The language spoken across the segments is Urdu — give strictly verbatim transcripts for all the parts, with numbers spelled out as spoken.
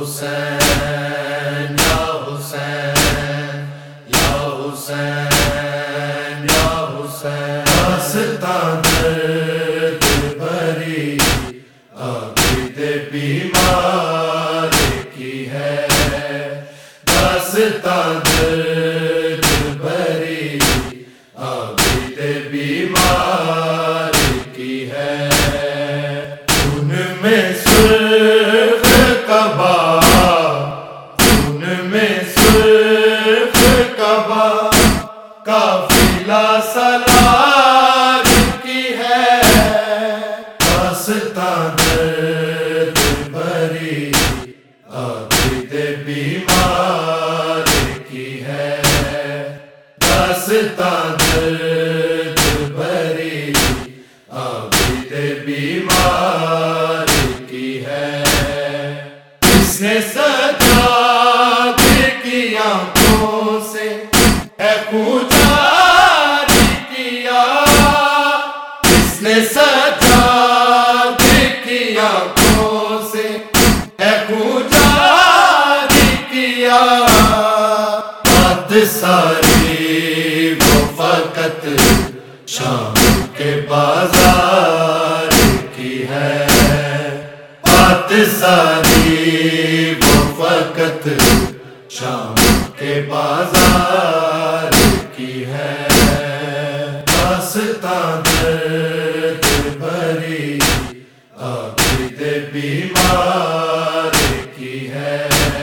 حسین یا حسین یا حسین یا حسین داستان درد بھری عابد بیمار کی ہے، داستان درد بھری عابد بیمار کی ہے، ان میں سرخ کعبہ، ان میں سرخ کعبہ قافلہ سالار کی ہے، داستان درد بھری عابد بیمار کی ہے، داستان درد بھری عابد بیمار کی ہے، اس نے سجاد کی آنکھوں سے ہے خون جاری کیا، اس نے سجاد کی آنکھوں سے ہے خون جاری کیا، بات ساری وہ فقط شام کے بازار کی ہے، بات ساری وہ فقط شام کے بازار کی ہے، داستان درد بھری عابد بیمار کی ہے،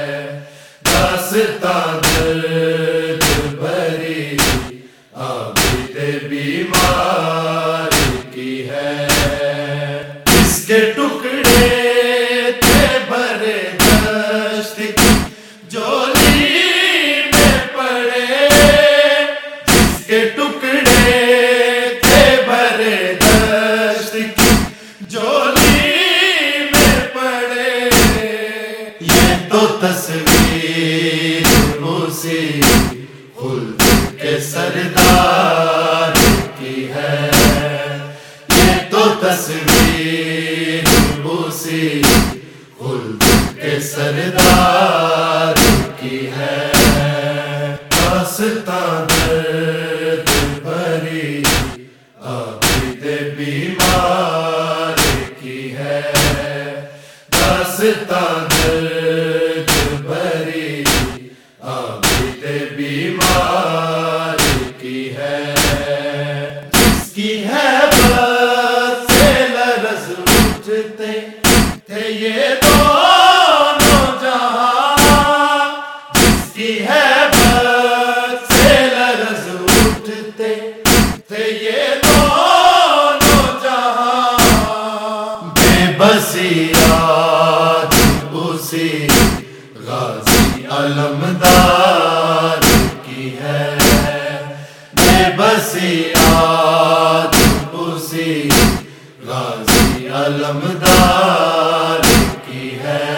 داستان درد بھری عابد بیمار کی ہے، اس کے ٹکڑے تھے بھرے دشت کی جولی میں پڑے، جس کے ٹکڑے تھے بھرے دشت کی جولی میں پڑے، یہ تو تصویر اسی خلد کے سردار کی ہے، یہ تو تصویر اسی خلد کے سردار کی ہے، داستان درد بھری عابد بیمار کی ہے، داستان درد بھری عابد بیمار کی ہے، جس کی ہے بات سے لرز اٹھتے تھے یہ دونوں جہاں، جس کی ہے بات سے لرز اٹھتے تھے یہ دونوں جہاں، بے بسی یاد اسی غازی علمدار کی ہے، بے بسی یاد اسی غازی علمدار کی ہے،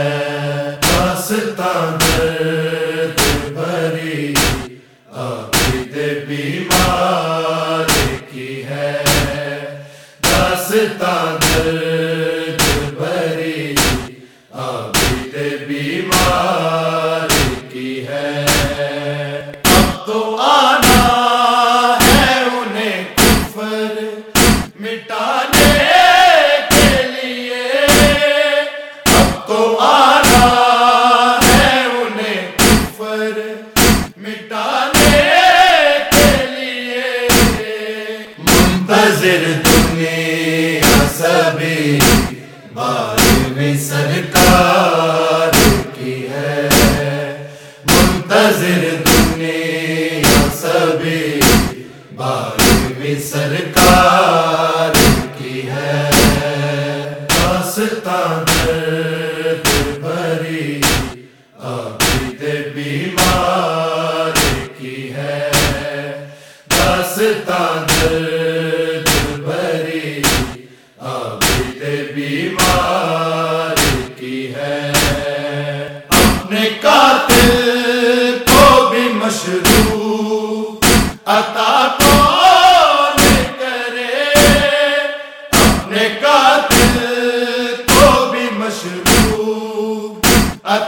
داستان درد بھری عابد بیمار کی ہے، داستان درد بھری عابد بیمار کی ہے، اب تو آنا ہے انہیں کفر مٹانے کے لیے، اب تو آنا ہے انہیں کفر مٹانے کے لیے، منتظر دنیا سبھی بارہویں سرکار کی ہے، منتظر دنیا سبھی بارہویں سرکار کی ہے، داستان درد بھری عابد بیمار کی ہے، داستان درد بھری عابد بیمار کی ہے، اپنے قاتل کو بھی مشروع عطا کون کرے، اپنے قاتل کو بھی مشروع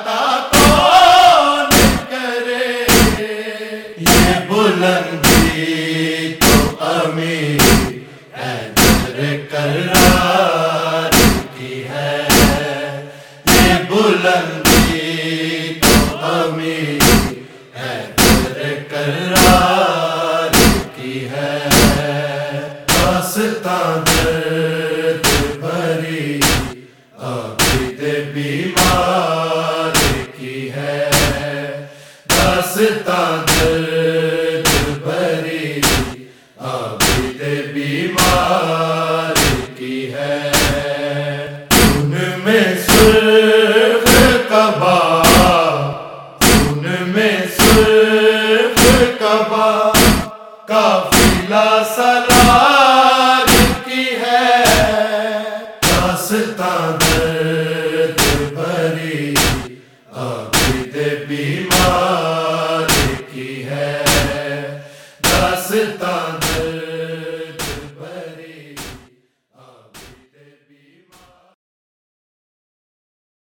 بلندی تو ہمیں ہے کرار کی ہے، داستان درد بھری عابد بیمار کی ہے، داستان درد بھری عابد بیمار کی ہے۔ ان میں سرخ کبا، ان میں سرخ کبا قافلہ سالار کی ہے، داستان درد بھری عابد بیمار کی ہے، داستان درد